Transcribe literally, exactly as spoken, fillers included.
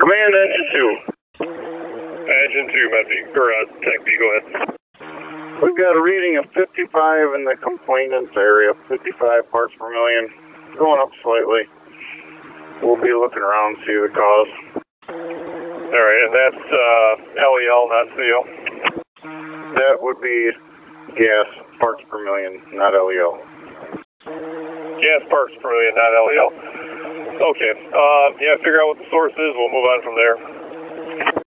Command engine two. Engine two, Medby, or uh, Tech B, go ahead. We've got a reading of fifty-five in the complainant's area, fifty-five parts per million, going up slightly. We'll be looking around to see the cause. All right, and that's uh, L E L, not C O? That would be gas parts per million, not L E L. Gas parts per million, not L E L. Okay, uh, yeah, figure out what the source is, we'll move on from there.